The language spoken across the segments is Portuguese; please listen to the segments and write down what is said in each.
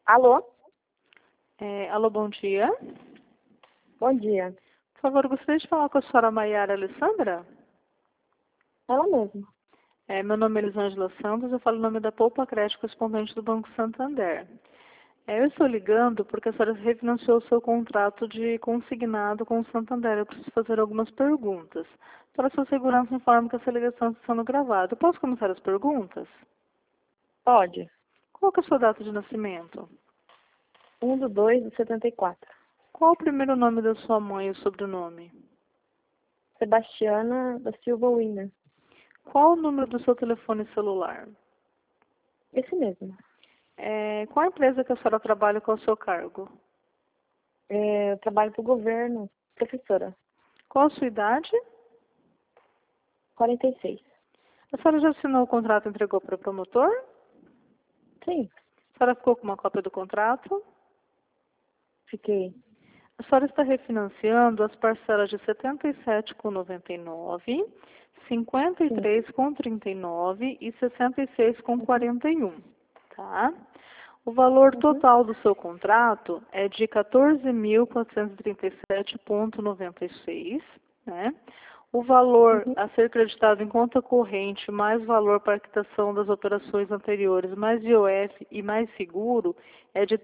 Alô? Alô, bom dia. Bom dia. Por favor, gostaria de falar com a senhora Maiara Alessandra? Ela mesma. Meu nome é Elisângela Santos, eu falo em nome da Poupa Crédito, correspondente do Banco Santander. Eu estou ligando porque a senhora refinanciou o seu contrato de consignado com o Santander. Eu preciso fazer algumas perguntas. Para sua segurança, informo que essa ligação está sendo gravada. Eu posso começar as perguntas? Pode. Qual que é a sua data de nascimento? 1/2/74. Qual o primeiro nome da sua mãe e o sobrenome? Sebastiana da Silva Wiener. Qual o número do seu telefone celular? Esse mesmo. Qual a empresa que a senhora trabalha, qual é o seu cargo? Eu trabalho para o governo, professora. Qual a sua idade? 46. A senhora já assinou o contrato e entregou para o promotor? Sim, A senhora ficou com uma cópia do contrato? fiquei. A senhora está refinanciando as parcelas de R$ 77,99, R$ Sim. 53,39 e R$ 66,41, tá? O valor total do seu contrato é de R$ 14.437,96, né? O valor a ser creditado em conta corrente, mais valor para a quitação das operações anteriores, mais IOF e mais seguro, é de R$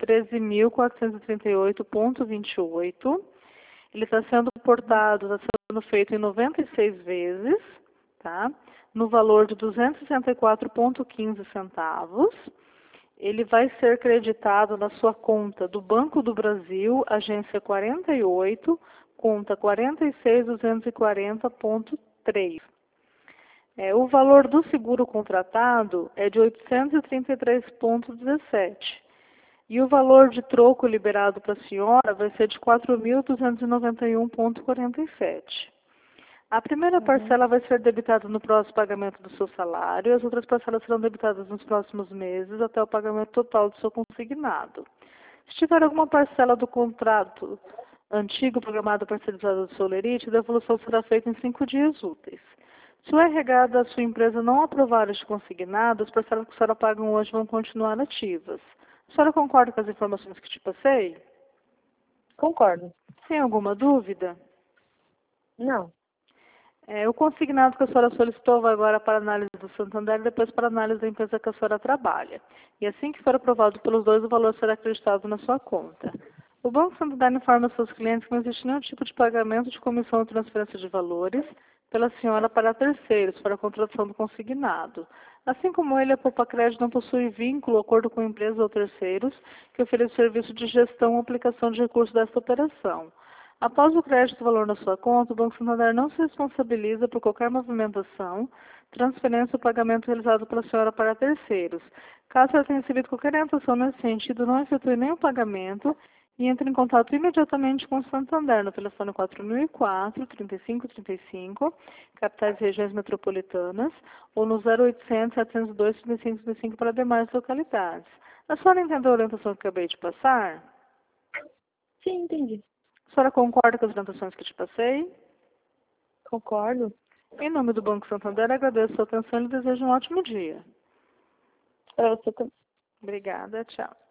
13.438,28. Ele está sendo portado, está sendo feito em 96 vezes, tá? No valor de R$ 264,15. Ele vai ser creditado na sua conta do Banco do Brasil, agência 48, conta 46.240,3. O valor do seguro contratado é de R$ 833,17. E o valor de troco liberado para a senhora vai ser de R$ 4.291,47. A primeira parcela vai ser debitada no próximo pagamento do seu salário, e as outras parcelas serão debitadas nos próximos meses até o pagamento total do seu consignado. Se tiver alguma parcela do contrato antigo programada para ser usada do seu lerite, a devolução será feita em 5 dias úteis. Se o RH da sua empresa não aprovar este consignado, as parcelas que a senhora paga hoje vão continuar ativas. A senhora concorda com as informações que te passei? Concordo. Tem alguma dúvida? Não. O consignado que a senhora solicitou vai agora para a análise do Santander e depois para a análise da empresa que a senhora trabalha. E assim que for aprovado pelos dois, o valor será acreditado na sua conta. O Banco Santander informa seus clientes que não existe nenhum tipo de pagamento de comissão ou transferência de valores pela senhora para terceiros, para a contratação do consignado. Assim como ele, a Poupa Crédito não possui vínculo, acordo com empresas ou terceiros que ofereçam serviço de gestão ou aplicação de recursos desta operação. Após o crédito do valor na sua conta, o Banco Santander não se responsabiliza por qualquer movimentação, transferência ou pagamento realizado pela senhora para terceiros. Caso ela tenha recebido qualquer orientação nesse sentido, não efetue nenhum pagamento e entre em contato imediatamente com o Santander no telefone 4004-3535, capitais e regiões metropolitanas, ou no 0800-702-3535 para demais localidades. A senhora entendeu a orientação que acabei de passar? Sim, entendi. A senhora concorda com as orientações que te passei? Concordo. Em nome do Banco Santander, agradeço a sua atenção e lhe desejo um ótimo dia. Para você também. Obrigada, tchau.